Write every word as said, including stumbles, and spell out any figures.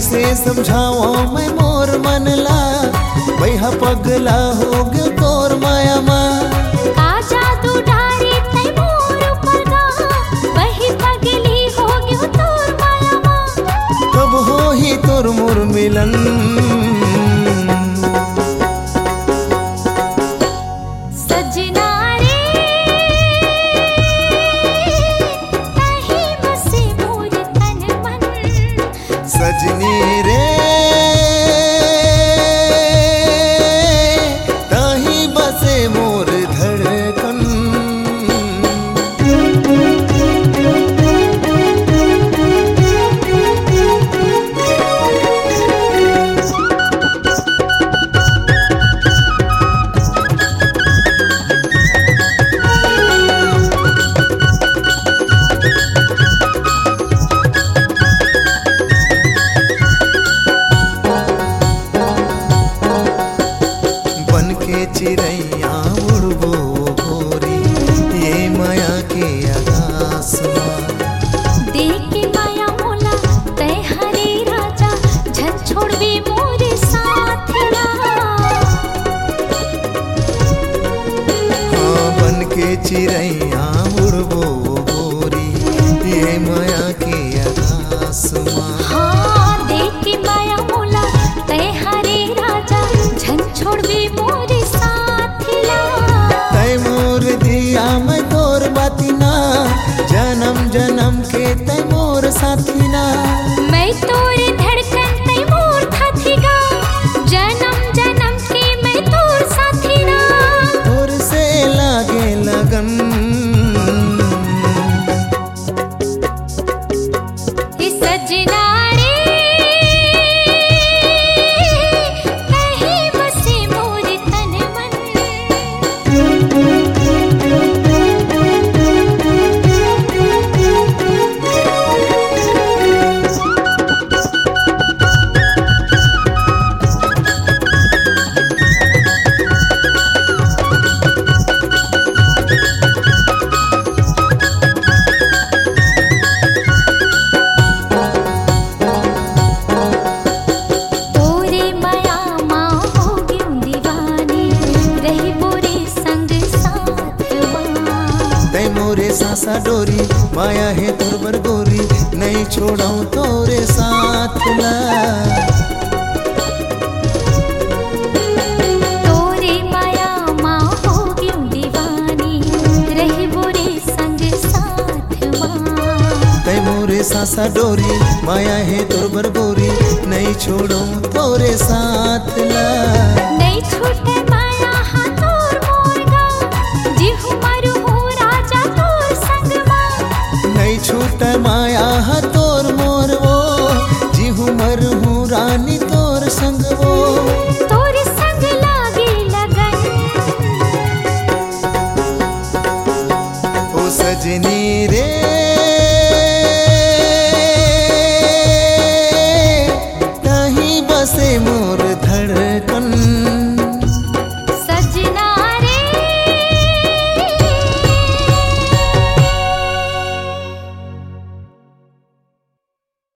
कैसे समझाओ मैं मोर मनला वह पगला हो गयो तोर माया माँ का जादू डारी तै मोर ऊपर गा वही पगली हो गयो तोर माया माँ कब हो ही तोर मोर मिलन सजना रे तही बसे मोर तन मन सजनी रे ताही बसे मोर धड़कन चिड़ैया उड़बो गोरी ये माया के आकाश देख के माया मोला तै हरे राजा झन छोड़वे मोरे साथिया हाँ बन के चिड़ैया उड़बो गोरी ये माया के आकाश हाँ देख के माया मोला तै हरे राजा झन छोड़वे मोरे मैं तोर बातिना जन्म जन्म के तै मोर साथीना मैं तोरे धड़कन तै मोर साथीगा जन्म जन्म के मैं तोर साथीना तोर से लागे लगन हे सजना रे कहीं बसे मोर तन मन मोरे सासा डोरी माया है तोर बर गोरी नहीं छोड़ाऊं तोरे साथ ला तोरे माया माँ हो गयूं दीवानी रही बोरे संग साथ माँ तै मोरे सासा डोरी माया है तोर बर गोरी नहीं छोड़ाऊं तोरे साथ ला नहीं छूटे